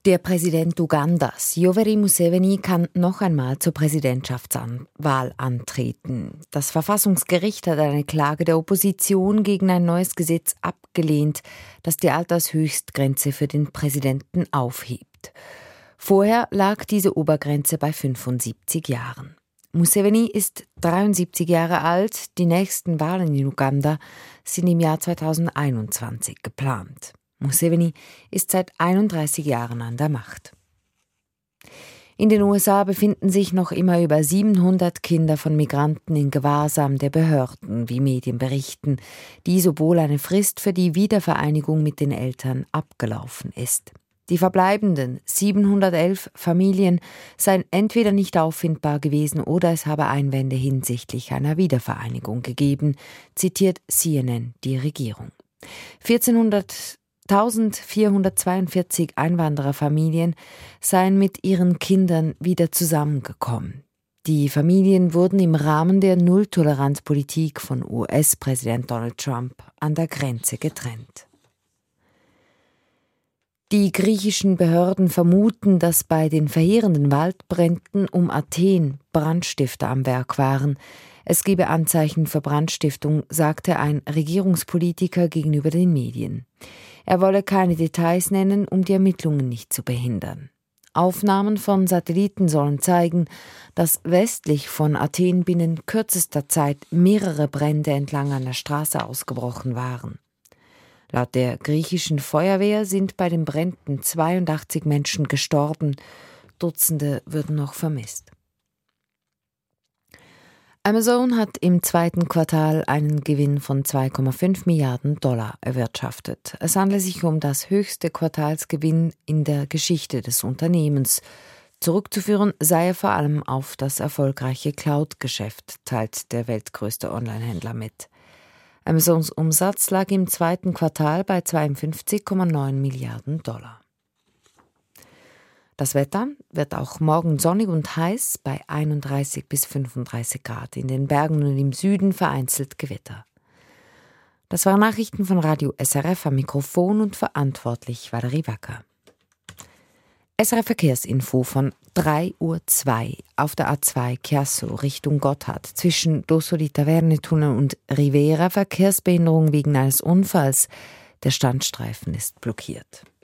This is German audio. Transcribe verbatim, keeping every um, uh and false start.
Der Präsident Ugandas, Yoweri Museveni, kann noch einmal zur Präsidentschaftswahl antreten. Das Verfassungsgericht hat eine Klage der Opposition gegen ein neues Gesetz abgelehnt, das die Altershöchstgrenze für den Präsidenten aufhebt. Vorher lag diese Obergrenze bei fünfundsiebzig Jahren. Museveni ist dreiundsiebzig Jahre alt. Die nächsten Wahlen in Uganda sind im Jahr zweitausendeinundzwanzig geplant. Museveni ist seit einunddreißig Jahren an der Macht. In den U S A befinden sich noch immer über siebenhundert Kinder von Migranten in Gewahrsam der Behörden, wie Medien berichten, dies obwohl eine Frist für die Wiedervereinigung mit den Eltern abgelaufen ist. Die verbleibenden siebenhundertelf Familien seien entweder nicht auffindbar gewesen oder es habe Einwände hinsichtlich einer Wiedervereinigung gegeben, zitiert C N N die Regierung. eintausendvierhundertzweiundvierzig Einwandererfamilien seien mit ihren Kindern wieder zusammengekommen. Die Familien wurden im Rahmen der Nulltoleranzpolitik von U S-Präsident Donald Trump an der Grenze getrennt. Die griechischen Behörden vermuten, dass bei den verheerenden Waldbränden um Athen Brandstifter am Werk waren. Es gebe Anzeichen für Brandstiftung, sagte ein Regierungspolitiker gegenüber den Medien. Er wolle keine Details nennen, um die Ermittlungen nicht zu behindern. Aufnahmen von Satelliten sollen zeigen, dass westlich von Athen binnen kürzester Zeit mehrere Brände entlang einer Straße ausgebrochen waren. Laut der griechischen Feuerwehr sind bei den Bränden zweiundachtzig Menschen gestorben, Dutzende würden noch vermisst. Amazon hat im zweiten Quartal einen Gewinn von zwei Komma fünf Milliarden Dollar erwirtschaftet. Es handelt sich um das höchste Quartalsgewinn in der Geschichte des Unternehmens. Zurückzuführen sei er vor allem auf das erfolgreiche Cloud-Geschäft, teilt der weltgrößte Onlinehändler mit. Amazons Umsatz lag im zweiten Quartal bei zweiundfünfzig Komma neun Milliarden Dollar. Das Wetter wird auch morgen sonnig und heiß bei einunddreißig bis fünfunddreißig Grad. In den Bergen und im Süden vereinzelt Gewitter. Das waren Nachrichten von Radio S R F am Mikrofon und verantwortlich Valerie Wacker. S R F Verkehrsinfo von drei Uhr zwei auf der A zwei Chiasso Richtung Gotthard zwischen Dossoli-Taverne-Tunnel und Rivera Verkehrsbehinderung wegen eines Unfalls. Der Standstreifen ist blockiert.